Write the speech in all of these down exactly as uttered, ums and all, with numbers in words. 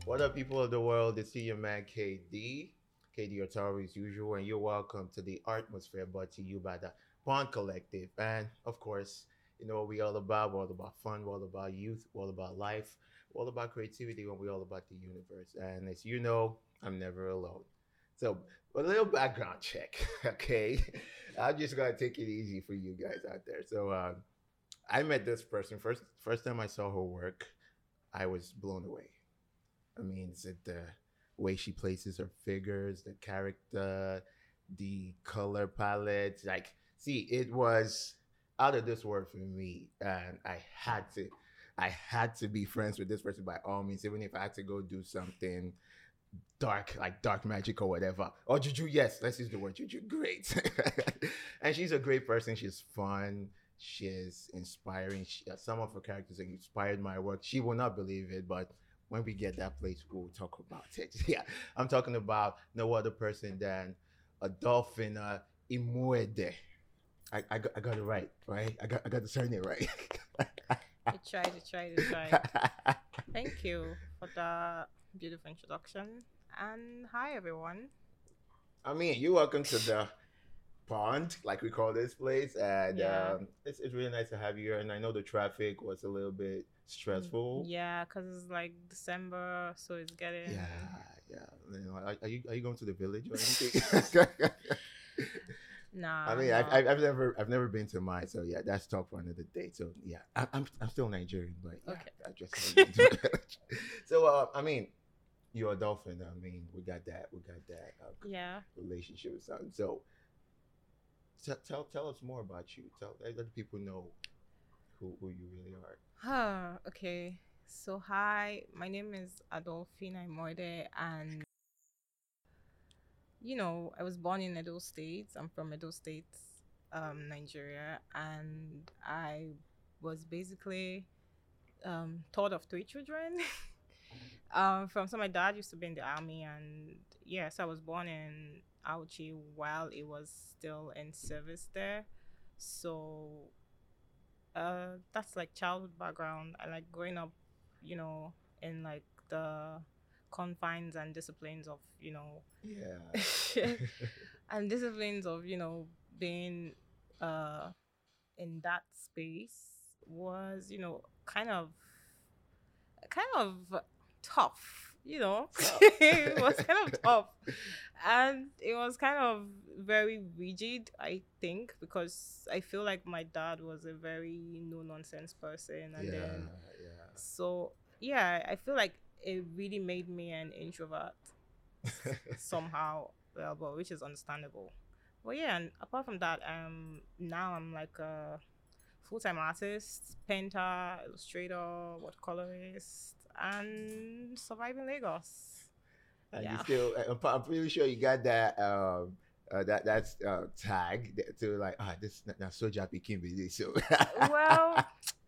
What up, people of the world? It's your man K D. K D Otaro as usual, and you're welcome to the Atmosphere brought to you by the Bond Collective. And of course, you know what we all about. We're all about fun, we're all about youth, we're all about life, we're all about creativity, and we're all about the universe. And as you know, I'm never alone. So, a little background check, okay? I'm just gonna take it easy for you guys out there. So, uh, I met this person first. First time I saw her work, I was blown away. I mean, is it the way she places her figures, the character, the color palette? Like, see, it was out of this world for me, and I had to, I had to be friends with this person by all means, even if I had to go do something dark, like dark magic or whatever. Or juju, yes, let's use the word juju. Great, and she's a great person. She's fun. She's inspiring. She, uh, some of her characters have inspired my work. She will not believe it, but when we get that place, we'll talk about it. Yeah, I'm talking about no other person than Adolfina Imuede. I, I, got, I got it right, right? I got I got the surname right. You tried, you tried, you tried. Thank you for the beautiful introduction. And hi, everyone. I mean, you're welcome to the pond, like we call this place, and Yeah. um, it's it's really nice to have you here. And I know the traffic was a little bit Mm, stressful. Yeah, because it's like December, so it's Yeah, getting. yeah. You know, are, are you are you going to the village or anything? I Nah, mean, I've, no. I've I've never I've never been to mine, so yeah, that's talk for another day. So yeah, I, I'm I'm still Nigerian, but yeah, Okay. I just haven't been to the village. So uh, I mean, you're a dolphin. I mean, we got that we got that uh, Yeah. relationship with something. So t- tell tell us more about you. Tell let the people know who who you really are. Huh, okay. So, hi, my name is Adolfina Imoide, and you know, I was born in Edo State. I'm from Edo State, um, Nigeria, and I was basically um, thought of three children. um, from so my dad used to be in the army, and yes, I was born in Auchi while it was still in service there. So uh, that's like childhood background. I like growing up, you know, in like the confines and disciplines of you know Yeah. and disciplines of you know being uh in that space was you know kind of kind of tough, you know. Tough. It was kind of tough. And it was kind of very rigid, I think, because I feel like my dad was a very no nonsense person. And Yeah, then, yeah. so yeah, I feel like it really made me an introvert somehow, well, but which is understandable. But yeah, and apart from that, um, now I'm like a full time artist, painter, illustrator, watercolorist, and surviving Lagos. And you Yeah. still, I'm, I'm pretty sure you got that um uh, that that's uh, tag that- to like ah this now Soja Pikin be this so Well,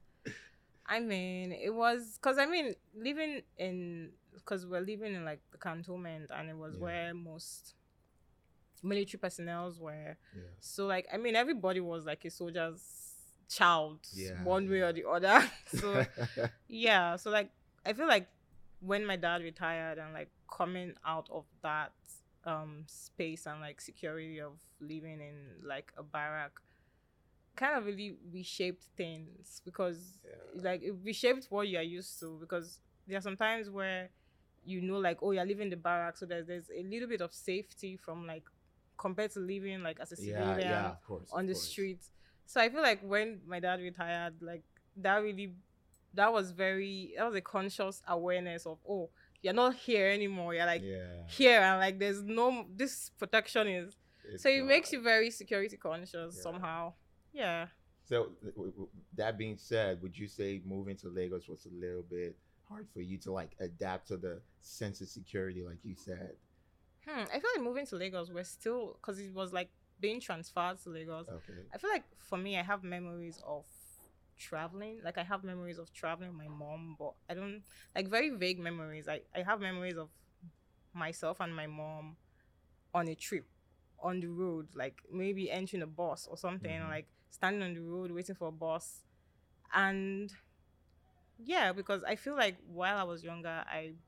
I mean, it was because I mean, living in because we're living in like the cantonment, and it was yeah, where most military personnel were. yeah, So like, I mean, everybody was like a soldier's child, yeah, one way or yeah. the other. So yeah, so like I feel like when my dad retired and like coming out of that um space and like security of living in like a barrack kind of really reshaped things because Yeah, like it reshaped what you are used to because there are some times where you know like oh you're living in the barrack so there's there's a little bit of safety from like compared to living like as a yeah, yeah. civilian Of course, on of the course. street. So I feel like when my dad retired, like that really that was very that was a conscious awareness of oh you're not here anymore. You're like Yeah, here and like there's no this protection is it's so it makes gone. you very security conscious Yeah. somehow. Yeah. So w- w- that being said, would you say moving to Lagos was a little bit hard for you to like adapt to the sense of security, like you said? Hmm. I feel like moving to Lagos, we're still because it was like being transferred to Lagos. Okay. I feel like for me, I have memories of traveling. Like I have memories of traveling with my mom, but I don't like very vague memories. I I have memories of myself and my mom on a trip on the road, like maybe entering a bus or something, Mm-hmm. like standing on the road waiting for a bus, and yeah, because I feel like while I was younger, I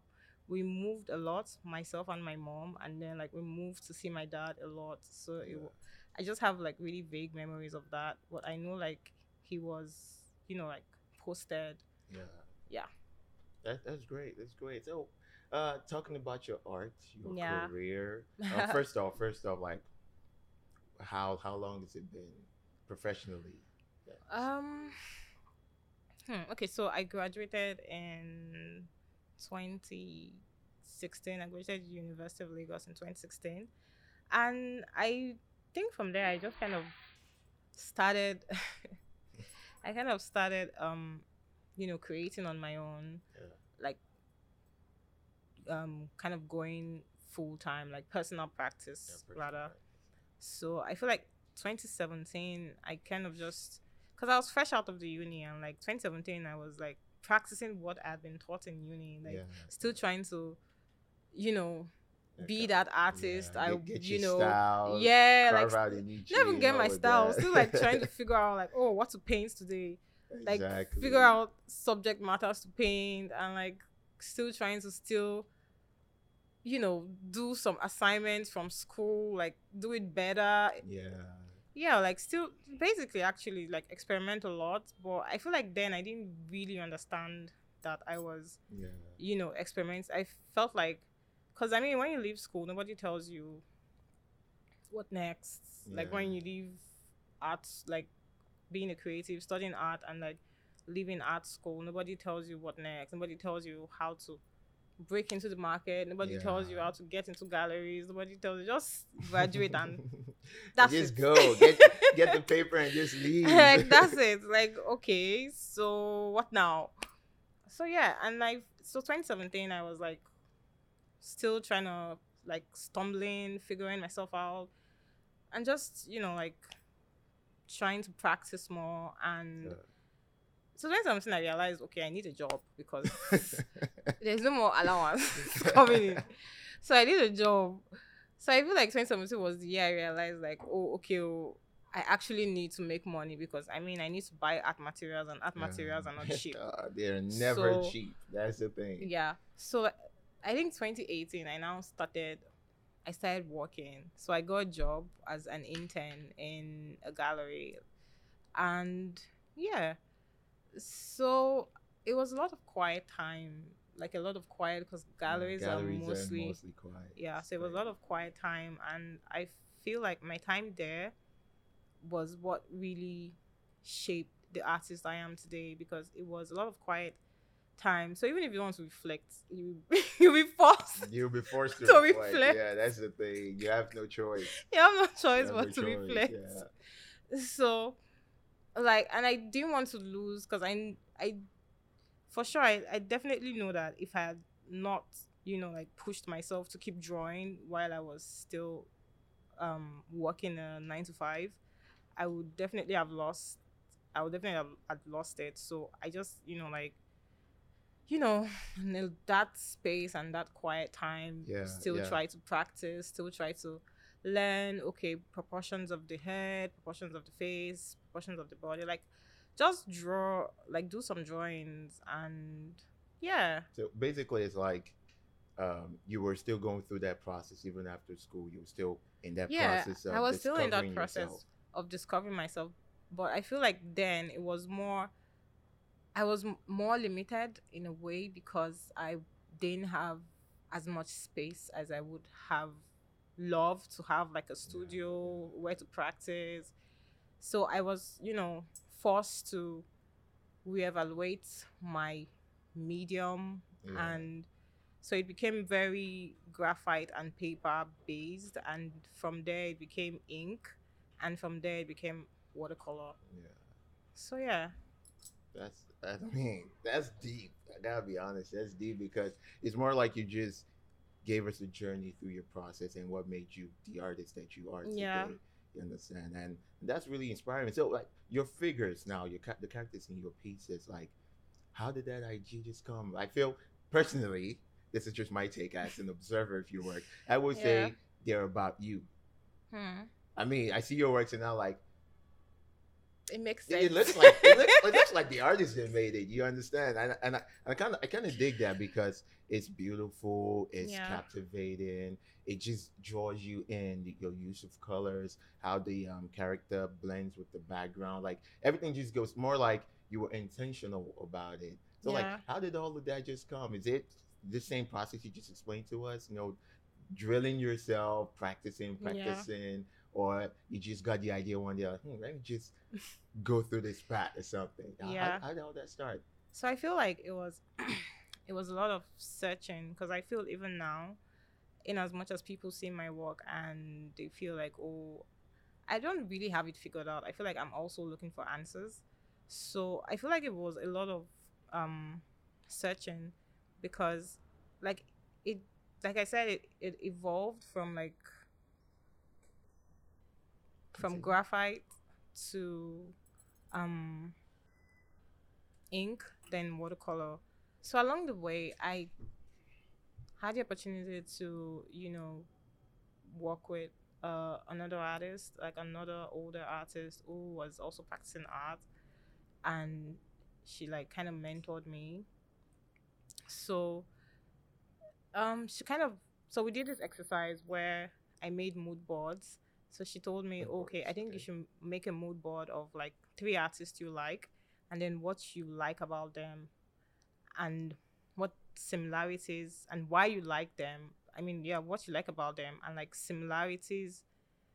we moved a lot, myself and my mom, and then like we moved to see my dad a lot. So it, Yeah. wa- I just have like really vague memories of that. But I know like he was, you know, like posted. Yeah. Yeah, That, that's great. That's great. So, uh, talking about your art, your yeah. career. Uh, first off, first off, like, how how long has it been professionally? Yes. um. Hmm, okay, so I graduated in twenty sixteen. I graduated University of Lagos in twenty sixteen, and I think from there I just kind of started. I kind of started, um, you know, creating on my own, Yeah. like, um, kind of going full time, like personal Yeah. practice Personal rather. practice. So I feel like twenty seventeen, I kind of just, because I was fresh out of the uni, and like twenty seventeen, I was like practicing what I'd been taught in uni, like Yeah. still trying to, you know, be Okay. that artist. Yeah. I, Get, get you your know, style. yeah, like Carve out a st- niche never and get my all of style. Still like trying to that. figure out like, oh, what to paint today, like Exactly. figure out subject matters to paint, and like still trying to still, you know, do some assignments from school, like do it better. Yeah. Yeah, like still basically actually like experiment a lot, but I feel like then I didn't really understand that I was, Yeah. you know, experiments. I felt like, because I mean, when you leave school, nobody tells you what next. Like when Yeah. you leave art, like being a creative, studying art, and like leaving art school, nobody tells you what next. Nobody tells you how to break into the market. Nobody tells you Yeah. how to get into galleries. Nobody tells you, just graduate and And that's just it. go get get the paper and just leave. Like that's it. Like okay, so what now? So yeah, and like so twenty seventeen, I was like still trying to like stumbling, figuring myself out, and just you know like trying to practice more. And Yeah. so twenty seventeen, I realized okay, I need a job because there's no more allowance coming in. So I did a job. So I feel like twenty seventeen was the year I realized like, oh, okay, oh, I actually need to make money because I mean I need to buy art materials, and art materials are not cheap. Uh, they're never So cheap. That's the thing. yeah. So I think twenty eighteen I now started I started working. So I got a job as an intern in a gallery. And yeah. So it was a lot of quiet time, like a lot of quiet because Yeah, galleries are galleries are mostly mostly quiet. yeah, It's so it was a lot of quiet time, and I feel like my time there was what really shaped the artist I am today because it was a lot of quiet time. So even if you want to reflect, you you'll be forced crazy. You'll be forced to to reflect. reflect. Yeah, that's the thing. You have no choice. You have no You choice have but no to choice. reflect. Yeah. So like, and I didn't want to lose because I I for sure I, I definitely know that if I had not you know like pushed myself to keep drawing while I was still um working a nine to five, I would definitely have lost I would definitely have, have lost it. So I just you know like you know in that space and that quiet time Yeah, still yeah. try to practice, still try to learn okay proportions of the head, proportions of the face, proportions of the body, like just draw, like do some drawings. And yeah, So basically, it's like um, you were still going through that process even after school. You were still in that yeah, process I of was still in that discovering process yourself. of discovering myself. But I feel like then it was more I was m- more limited in a way because I didn't have as much space as I would have loved to have, like a studio where to practice. So I was, you know, forced to reevaluate my medium. Yeah. And so it became very graphite and paper based. And from there, it became ink. And from there, it became watercolor. Yeah. So yeah. That's, I mean, that's deep. I gotta be honest. That's deep because it's more like you just gave us a journey through your process and what made you the artist that you are today. Yeah. You understand? And that's really inspiring. So, like, your figures now, your ca- the characters in your pieces, like, how did that I G just come? I feel personally, this is just my take as an observer of your work. I would Yeah. say they're about you. Hmm. I mean, I see your works and I'm like, It makes It, it sense. looks like it, look, it looks like the artist that made it. You understand? And and I, I kind of I kind of dig that because it's beautiful, it's Yeah. captivating. It just draws you in. the- Your use of colors, how the um, character blends with the background, like everything just goes more like you were intentional about it. So like, Yeah. how did all of that just come? Is it the same process you just explained to us? You know, drilling yourself, practicing, Yeah. practicing, or you just got the idea one day, like, hmm, let me just go through this path or something. How, how, Yeah. how did all that start? So I feel like it was it was a lot of searching because I feel even now, in as much as people see my work and they feel like, oh, I don't really have it figured out. I feel like I'm also looking for answers. So I feel like it was a lot of um searching because like it like I said it, it evolved from like from Continue. graphite to um ink, then watercolor. So along the way I had the opportunity to, you know, work with uh, another artist, like another older artist who was also practicing art, and she like kind of mentored me. So um, she kind of so we did this exercise where I made mood boards. So she told me, Of okay, course. I think you Okay. should make a mood board of like three artists you like, and then what you like about them, and what similarities and why you like them. I mean, yeah, what you like about them and like similarities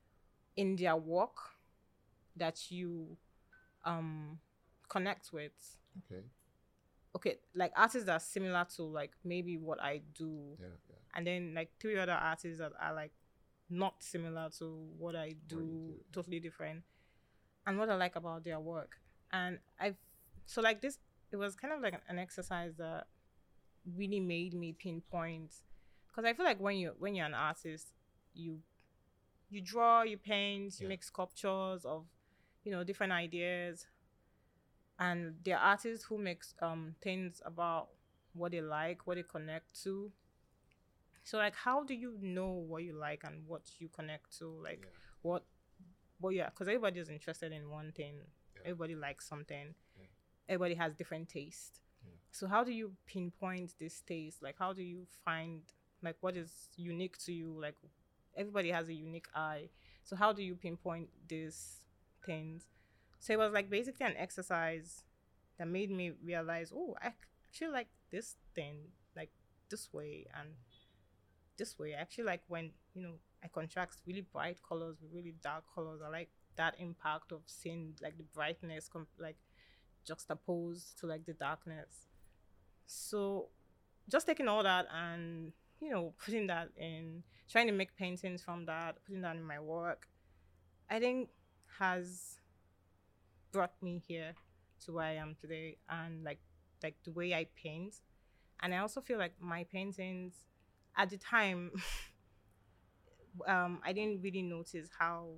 in their work that you um connect with. Okay. Okay, like artists that are similar to like maybe what I do, Yeah. Yeah. and then like three other artists that are like not similar to what I What do you do, do? totally different, and what I like about their work. And I've so like this, it was kind of like an, an exercise that really made me pinpoint because I feel like when you when you're an artist, you you draw, you paint, you Yeah. make sculptures of, you know, different ideas, and there are artists who makes um things about what they like, what they connect to. So like, how do you know what you like and what you connect to? Like, Yeah. what, well, yeah, because everybody is interested in one thing. Yeah. Everybody likes something. Yeah. Everybody has different taste. Yeah. So how do you pinpoint this taste? Like, how do you find like what is unique to you? Like, everybody has a unique eye. So how do you pinpoint these things? So it was like basically an exercise that made me realize, oh, I actually like this thing, like this way and this way. I actually like when, you know, I contrast really bright colors with really dark colors. I like that impact of seeing like the brightness com- like juxtaposed to like the darkness. So just taking all that and, you know, putting that in, trying to make paintings from that, putting that in my work, I think has brought me here to where I am today, and like like the way I paint. And I also feel like my paintings at the time um I didn't really notice how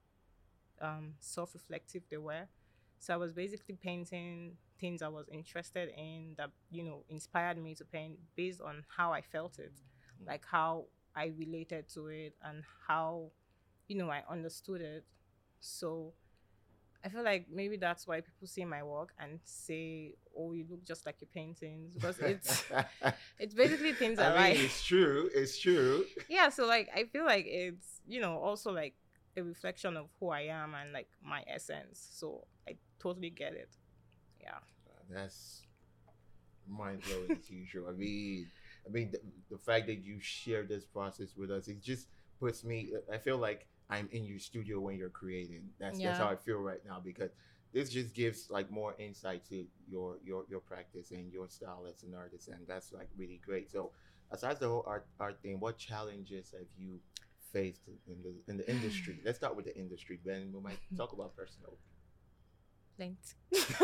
um self-reflective they were. So I was basically painting things I was interested in that, you know, inspired me to paint based on how I felt it, Mm. like how I related to it and how, you know, I understood it. So I feel like maybe that's why people see my work and say, "Oh, you look just like your paintings," because it's it's basically things I I mean, like. it's true. It's true. Yeah, so like I feel like it's, you know, also like a reflection of who I am and like my essence. So I totally get it. Yeah. That's mind blowing as usual. I mean, I mean, the, the fact that you share this process with us, it just puts me. I feel like I'm in your studio when you're creating. That's that's how Yeah. I feel right now because this just gives like more insight to your your your practice and your style as an artist, and that's like really great. So, aside the whole art art thing, what challenges have you faced in the in the industry? Let's start with the industry, then we might talk about personal. Thanks.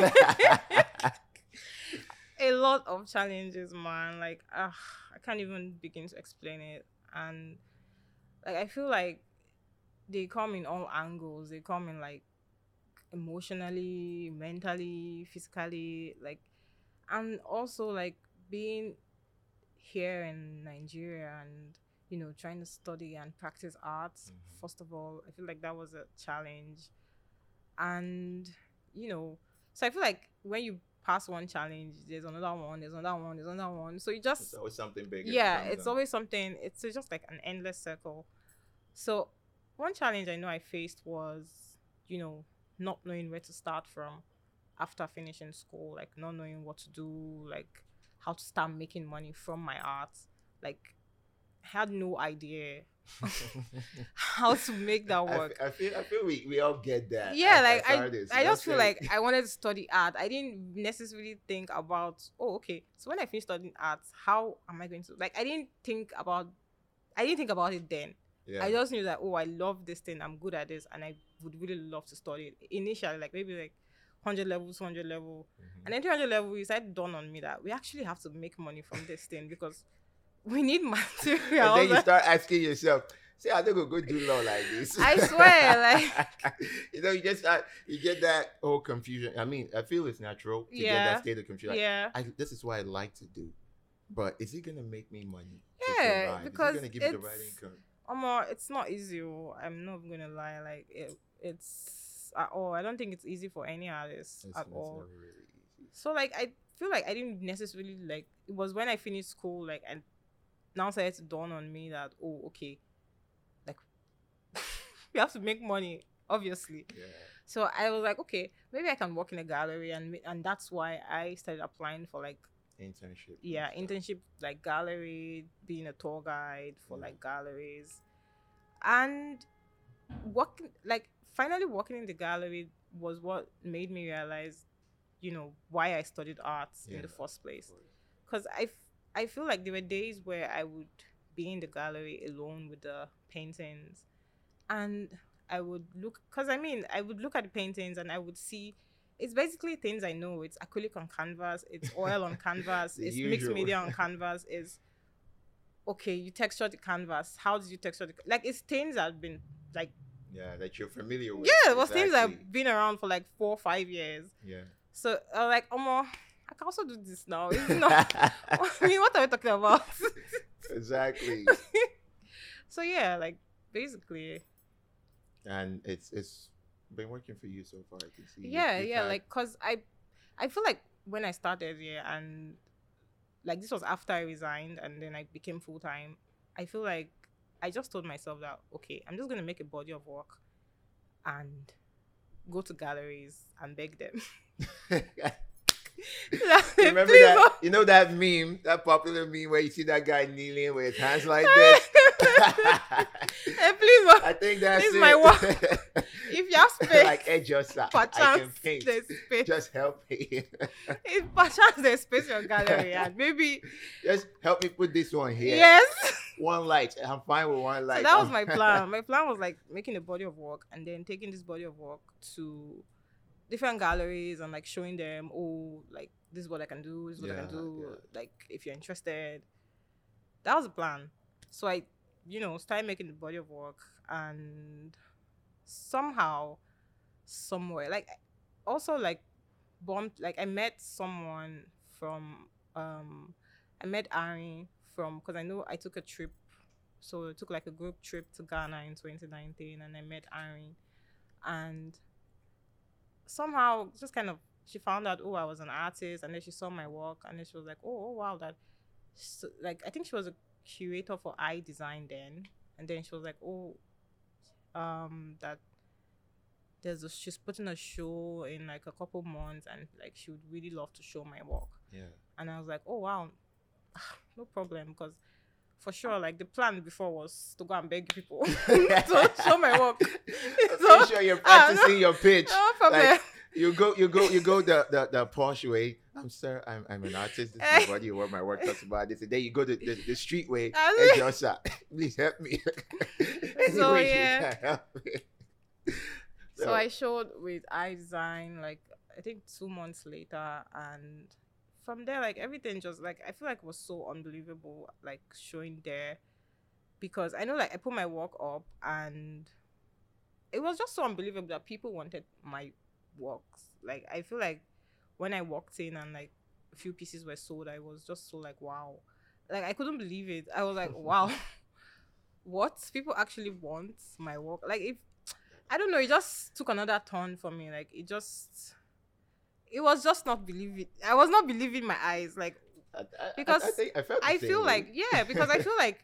A lot of challenges, man. Like, uh, I can't even begin to explain it. And like, I feel like they come in all angles. They come in like emotionally, mentally, physically, like, and also like being here in Nigeria and, you know, trying to study and practice arts. Mhm. First of all, I feel like that was a challenge. And you know, so I feel like when you pass one challenge, there's another one, there's another one, there's another one. So you just, It's always something bigger. yeah, comes it's up. always something. It's just like an endless circle. So one challenge I know I faced was, you know, not knowing where to start from after finishing school, like not knowing what to do, like how to start making money from my art. Like, I had no idea how to make that I, work. f- I feel I feel we, we all get that. Yeah, as- like as I, artists, I you know just feel what I'm like I wanted to study art. I didn't necessarily think about, oh, okay. So when I finished studying art, how am I going to, like, I didn't think about, I didn't think about it then. saying? I just knew that, oh, I love this thing. I'm good at this, and I would really love to study it. Initially, like maybe like one hundred level, two hundred level, Mhm. and then three hundred level, it started dawn on me that we actually have to make money from this thing because we need materials. And then you start asking yourself, say, I think we'll go do law like this. I swear, like- you know, you just start, you get that whole confusion. I mean, I feel it's natural to get Yeah. that state of confusion. Like, yeah. I, this is what I like to do, but is it gonna make me money? to Yeah, survive? because is it gonna give me the right it's- income? Omo, it's not easy. oh, I'm not gonna lie. Like it, it's at all. I don't think it's easy for any artist It's, at it's all. never really easy. So like I feel like I didn't necessarily like it was when I finished school like and now started to dawn on me that oh okay like we have to make money obviously. Yeah. So I was like okay maybe I can work in a gallery and ma- and that's why I started applying for like Internship. and yeah stuff. internship like gallery being a tour guide for Yeah. like galleries and working like finally working in the gallery was what made me realize you know why I studied arts in Yeah. the first place Of course. because I, f- I feel like there were days where I would be in the gallery alone with the paintings and I would look because I mean I would look at the paintings and I would see it's basically things I know. It's acrylic on canvas, it's oil on canvas, The it's mixed usual. media on canvas, is okay, you texture the canvas. How did you texture the like it's things that have been like Yeah, that you're familiar with. yeah, it was things that Exactly. have been around for like four or five years. Yeah. So I was like, Omo, I can also do this now. It's not I mean, what are we talking about? Exactly. So yeah, like basically, And it's it's been working for you so far. I can see. You- yeah, you've yeah, had- like cause I, I feel like when I started yeah, and like this was after I resigned and then I became full time. I feel like I just told myself that okay, I'm just gonna make a body of work, and go to galleries and beg them. Remember Please that? don't- You know that meme, that popular meme where you see that guy kneeling with his hands like this. Hey, please, don't- I think that's This is it. my work. if you have space, like, hey, just I per can chance, paint. there's space. Just help me. If per chance there's space in your gallery, and maybe Just help me put this one here. yes. One light. I'm fine with one light. So that was my plan. My plan was like making a body of work and then taking this body of work to different galleries and like showing them, oh, like this is what I can do, this is what I Yeah, can do. yeah. Like if you're interested. That was the plan. So I, you know, started making the body of work and somehow, somewhere, like also like bumped like I met someone from um I met Ari from because I know I took a trip so I took like a group trip to Ghana in twenty nineteen and I met Ari and somehow just kind of she found out oh I was an artist and then she saw my work and then she was like oh, oh wow that so, like I think she was a curator for I Design then and then she was like oh um that there's a, she's putting a show in like a couple months and like she would really love to show my work Yeah. and I was like oh wow no problem because for sure like the plan before was to go and beg people to show my work I'm So- pretty sure you're Ah, no. practicing your pitch. no problem Like, you go, you go, you go the the, the posh way. I'm sir, I'm I'm an artist. This is my body, what my work talks about this. And then you go the, the, the street way. Ah, Hey, Joshua, please help me. Any So, way you yeah. can help me. so I showed with I Design like I think two months later and from there like everything just like I feel like it was so unbelievable like showing there because I know like I put my work up and it was just so unbelievable that people wanted my works like I feel like when I walked in and like a few pieces were sold I was just so like wow like I couldn't believe it I was like wow what people actually want my work like if I don't know it just took another turn for me like it just it was just not believing. I was not believing my eyes, like I, I, because I think I felt the I same feel way. like yeah, because I feel like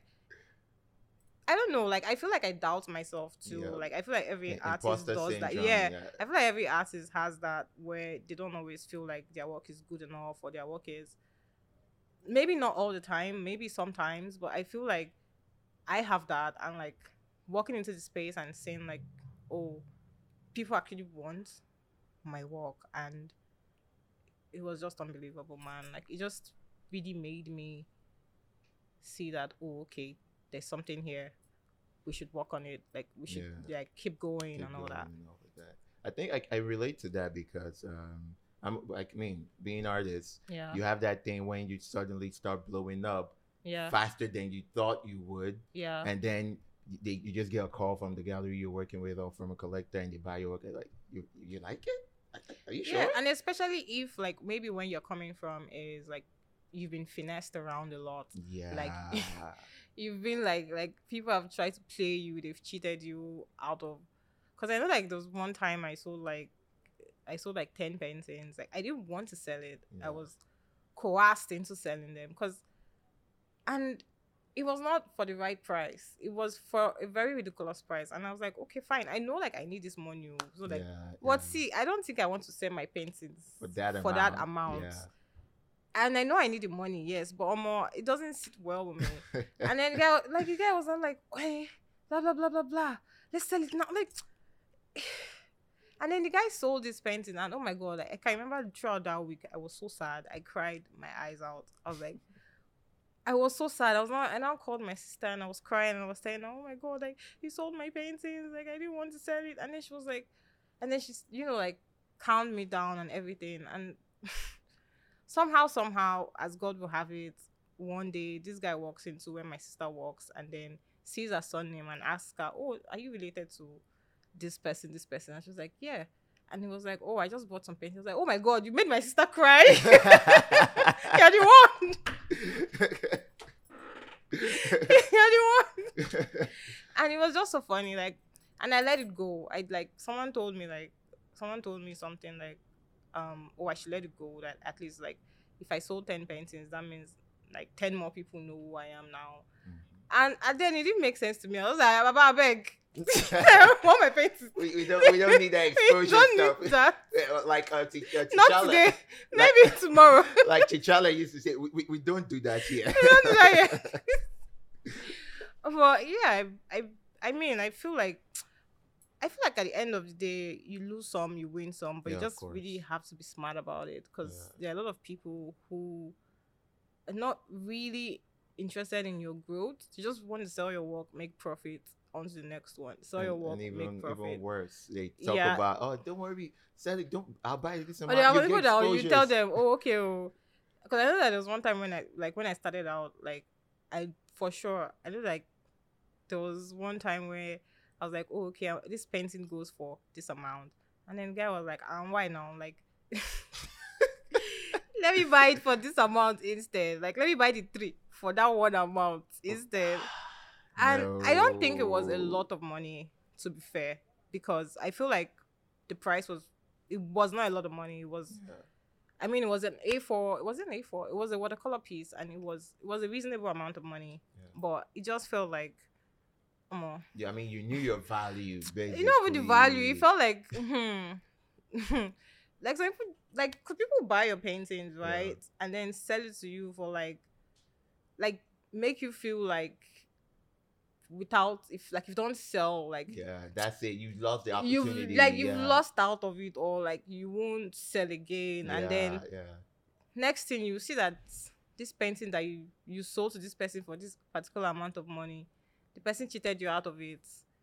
I don't know, like I feel like I doubt myself too. Yeah. Like I feel like every I- artist imposter does that. syndrome, Yeah. yeah. I feel like every artist has that where they don't always feel like their work is good enough or their work is maybe not all the time, maybe sometimes, but I feel like I have that and like walking into the space and saying like, oh, people actually want my work, and it was just unbelievable, man. Like it just really made me see that, oh, okay, there's something here. We should work on it. Like we should Yeah. like keep going Keep and all going that. and all of that. I think I, I relate to that because um, I'm like, I mean, being artist, Yeah. you have that thing when you suddenly start blowing up Yeah. faster than you thought you would, Yeah. and then they, you just get a call from the gallery you're working with or from a collector, and they buy your work. They're like, you you like it? Are you sure? Yeah, and especially if like maybe when you're coming from is like you've been finessed around a lot. Yeah. Like you've been like like people have tried to play you, they've cheated you out of. Because I know like there was one time I sold like I sold like ten paintings. Like I didn't want to sell it. Yeah. I was coerced into selling them because, and it was not for the right price. It was for a very ridiculous price, and I was like, okay, fine. I know like I need this money, oh, so like, yeah, but yeah. see, I don't think I want to sell my paintings for that for amount. that amount. Yeah. And I know I need the money, yes, but um, it doesn't sit well with me. And then the guy, like the guy was like, hey, blah blah blah blah blah. Let's sell it now. Like, and then the guy sold this painting, and oh my god, like, I can remember throughout that week, I was so sad. I cried my eyes out. I was like, I was so sad. I was not. I now called my sister, and I was crying, and I was saying, oh my god, like he sold my paintings. Like I didn't want to sell it, and then she was like, and then she's, you know, like calmed me down and everything, and. Somehow, somehow, as God will have it, one day this guy walks into where my sister works and then sees her son name and asks her, oh, are you related to this person, this person? And she was like, yeah. And he was like, oh, I just bought some paint. He was like, oh my God, you made my sister cry. You're the one. You're the one. And it was just so funny. Like, and I let it go. I like, someone told me, like, someone told me something like, um, oh, I should let it go. That at least like if I sold ten paintings, that means like ten more people know who I am now. Mm-hmm. And, and then it didn't make sense to me. I was like, Baba, I beg. I want my paintings. We, we don't we don't need that exposure we don't stuff. Need that. Like uh, t- uh, not T'Challa. today. Maybe like, tomorrow. Like T'Challa used to say, we, we, we don't do that here. We don't do that here. But yeah, I, I I mean, I feel like I feel like at the end of the day, you lose some, you win some, but Yeah, you of just course. really have to be smart about it because Yeah. there are a lot of people who are not really interested in your growth. You just want to sell your work, make profit, on to the next one. Sell and, your work, and even, make profit. even worse, they talk Yeah. about, oh, don't worry, sell it, don't, I'll buy this But amount. there are You people get that will- you tell exposures. them, oh, okay, oh. Because I know that there was one time when I, like, when I started out, like, I, for sure, I know, like, there was one time where I was like, oh, okay, uh, this painting goes for this amount. And then the guy was like, um, why now? I'm like, let me buy it for this amount instead. Like, let me buy the three for that one amount instead. And I don't think it was a No. lot of money, to be fair, because I feel like the price was, it was not a lot of money. It was, Yeah. I mean, it was an A four. It wasn't A four. It was a watercolor piece, and it was it was a reasonable amount of money. Yeah. But it just felt like, um, Yeah, I mean, you knew your value, basically. you know, with the value, it felt like, hmm, like some people, like, could people buy your paintings, right, and then sell it to you for like, like, make you feel like, without if like if you don't sell, like, Yeah, that's it. You lost the you've opportunity. like you've yeah. lost out of it, or like you won't sell again, and then. Yeah, yeah. Next thing you see that this painting that you, you sold to this person for this particular amount of money, the person cheated you out of it.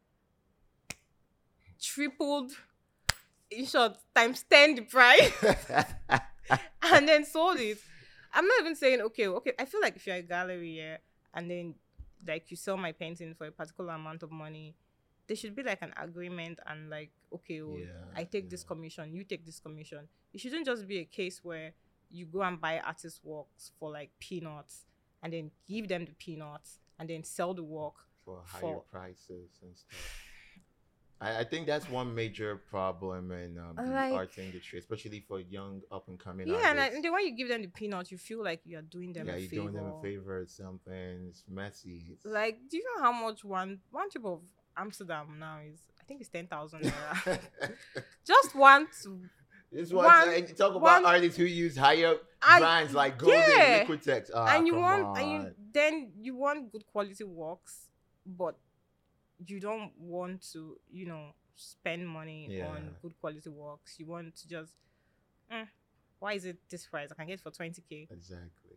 Tripled, in short, times ten the price, and then sold it. I'm not even saying, okay, okay, I feel like if you're a gallery, yeah, and then like you sell my painting for a particular amount of money, there should be like an agreement and like, okay, well, Yeah, I take yeah. this commission, you take this commission. It shouldn't just be a case where you go and buy artist works for like peanuts and then give them the peanuts and then sell the work For higher For- prices and stuff. I, I think that's one major problem in um, the Like, arts industry, especially for young up and coming yeah, and, I, artists. and then when you give them the peanuts, you feel like you're doing them Yeah, a you're doing them a favor. favor. It's something. It's messy. Like, do you know how much one one trip of Amsterdam now is? I think it's ten thousand naira. It's Just one to this one, one. And talk about one- artists who use higher I- brands like Golden, yeah. Liquitex. Ah, and you come want on. and you then you want good quality works, but you don't want to, you know, spend money Yeah. on good quality works. You want to just, eh, why is it this price? I can get it for twenty k. Exactly.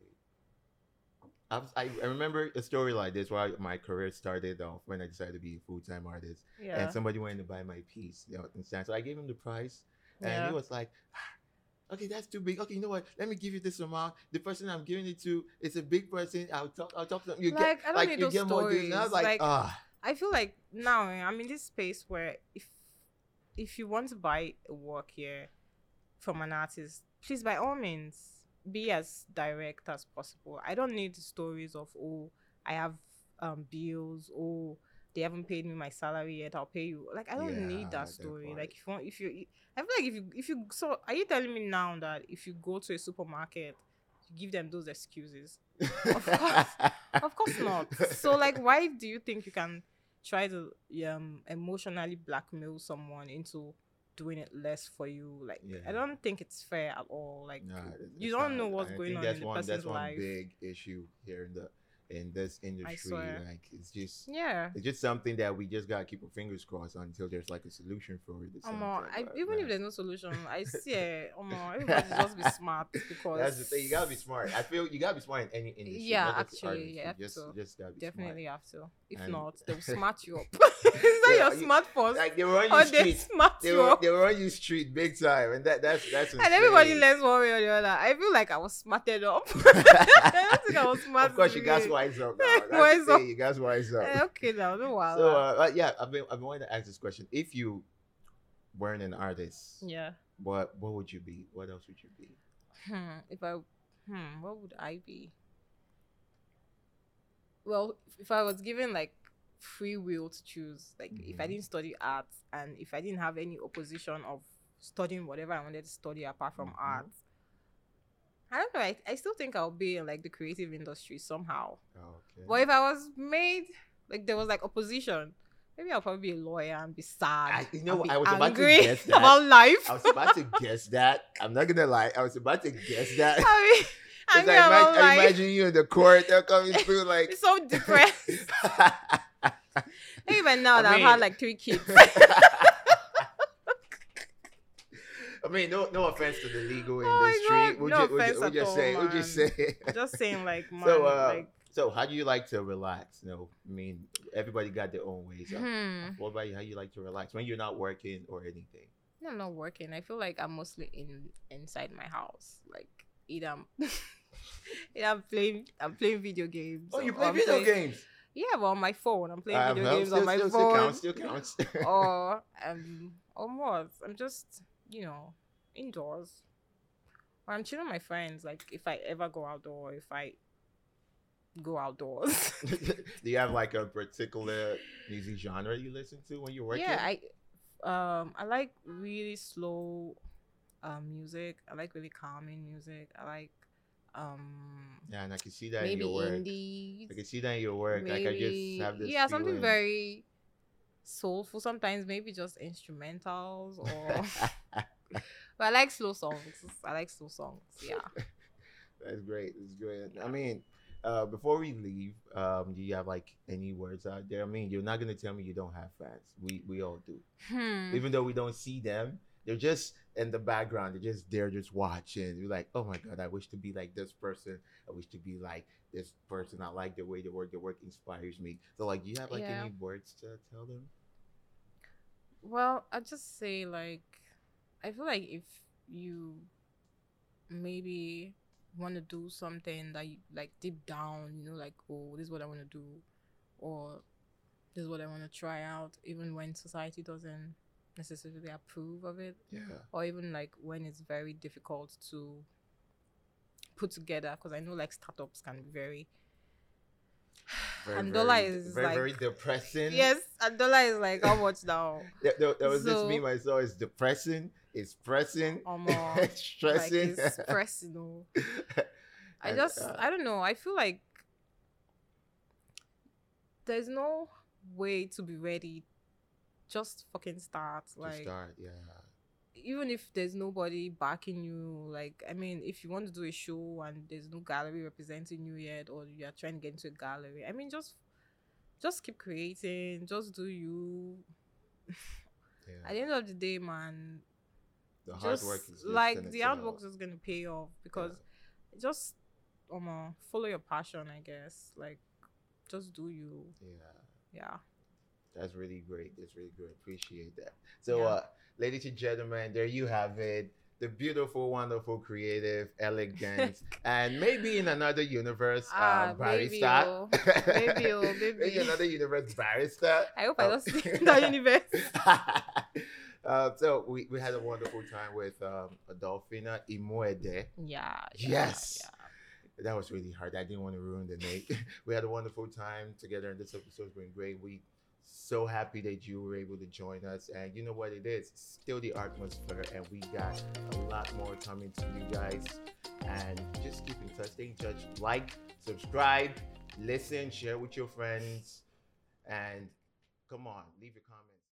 I, was, I I remember a story like this where my career started off when I decided to be a full time artist, Yeah, and somebody wanted to buy my piece. You know, understand? So I gave him the price, and yeah. he was like, "Ah, okay, that's too big. Okay, you know what? Let me give you this amount. The person I'm giving it to is a big person. I'll talk. I'll talk to them. You Like, get I don't like need you those get more deals." And I was like, stories. Like, ah, I feel like now I'm in this space where if if you want to buy a work here from an artist, please by all means be as direct as possible. I don't need the stories of, oh, I have um bills, oh, they haven't paid me my salary yet, I'll pay you. Like, I don't Yeah, need that that story. part. Like, if you want, if you, I feel like if you if you so are you telling me now that if you go to a supermarket, you give them those excuses? Of course. Of course not. So, like, why do you think you can try to um emotionally blackmail someone into doing it less for you? Like, Yeah. I don't think it's fair at all. Like, Nah, it- you it's don't not. know what's I going think on that's in the one, person's that's one life. big issue here in the in this industry. swear. Like, it's just Yeah. it's just something that we just gotta keep our fingers crossed until there's like a solution for it. or Um, something, I, but, even man. if there's no solution, I see um, everybody just be smart because That's the thing. You gotta be smart. I feel you gotta be smart in any industry. Yeah, not just actually, artists. you have just, to. just gotta be definitely have to. If And- not, they'll smart you up. Is that Yeah, your you- smart smart. force? Like they were on Or you they street. smart They you were up? they were on you street big time, and that that's that's And everybody insane. learns one way or the other. I feel like I was smarted up. I don't think I was smart. Of course, you guys really. wise up. Now. That's Wise the up. thing, you guys wise up. Eh, okay, now no while. So uh, uh, yeah, I've been I've been wanting to ask this question. If you weren't an artist, yeah. what what would you be? What else would you be? Hmm. If I, hmm, what would I be? Well, if I was given like free will to choose, like if I Mhm. didn't study art and if I didn't have any opposition of studying whatever I wanted to study apart from Mhm. art, I don't know. I, I still think I'll be in like the creative industry somehow. Okay. But if I was made, like there was like opposition, maybe I'll probably be a lawyer and be sad. I- you know and what, be I was about to angry guess that. about life. I was about to guess that. I'm not gonna lie. I was about to guess that. I mean, 'Cause angry I, about imagine, I life. imagine you in the court. They're coming through like. Be so depressed. Even now I that mean- I've had like three kids. I mean, no, no offense to the legal Oh my industry. God, We'll no just, we'll offense just, we'll at just all, say, we'll just man. say. Just saying, like, man, So, uh, like, So, how do you like to relax? You know, I mean, everybody got their own ways. Uh, hmm. What about you? How you like to relax when you're not working or anything? I'm not working. I feel like I'm mostly in inside my house. Like, either I'm, either I'm playing, I'm playing video games. Oh, you or play I'm video playing- games? Yeah, but on my phone, I'm playing Uh, video well, games still, on my still, still phone. counts. Still counts. or um, or what? I'm just, you know, indoors. Or I'm chilling with my friends. Like, if I ever go outdoor, if I go outdoors. Do you have like a particular music genre you listen to when you're working? Yeah, I um I like really slow um music. I like really calming music. I like um Yeah, and I can see that maybe in your work. indies. I can see that in your work. Like I maybe- just have this. yeah, something feeling. very soulful. Sometimes maybe just instrumentals or. But I like slow songs. I like slow songs. Yeah. That's great. That's great. I mean, uh, before we leave, um, do you have like any words out there? I mean, you're not gonna tell me you don't have fans. We we all do. Hmm. Even though we don't see them, they're just in the background. They're just there, just watching. You're like, oh my god, I wish to be like this person. I wish to be like this person. I like the way they work. Their work inspires me. So, like, do you have like Yeah. any words to tell them? Well, I just say like I feel like if you maybe want to do something that you like deep down, you know, like, oh, this is what I want to do, or this is what I want to try out, even when society doesn't necessarily approve of it, Yeah. or even like when it's very difficult to put together, because I know like startups can be very very, And dollar very, is very, like, very depressing. yes, and dollar is like how much now? There, there, there was this So, meme I saw. It's depressing. It's pressing. um, It's like stressing. it's pressing. You know. I And, just, uh, I don't know. I feel like there's no way to be ready. Just fucking start. to Like, start, yeah, even if there's nobody backing you, like, I mean, if you want to do a show and there's no gallery representing you yet, or you're trying to get into a gallery, I mean, just just keep creating, just do you. yeah. At the end of the day, man, The hard just work is just like gonna the hard tell. work is gonna pay off, because just um follow your passion, I guess. Like, just do you. Yeah. Yeah. That's really great. That's really good. Appreciate that. So, Yeah. uh, ladies and gentlemen, there you have it. The beautiful, wonderful, creative, elegant, and maybe in another universe, uh, Ah, maybe barista. oh, maybe oh, maybe maybe. another universe, barista. I hope I Uh, don't see that universe. uh, so we, we had a wonderful time with um, Adolfina Imoede. Yeah. Yes. Yeah. That was really hard. I didn't want to ruin the name. We had a wonderful time together, and this episode's been great. We so happy that you were able to join us, and you know what it is, still the atmosphere, and we got a lot more coming to you guys. And just keep in touch, stay in touch, like, subscribe, listen, share with your friends, and come on, leave your comments.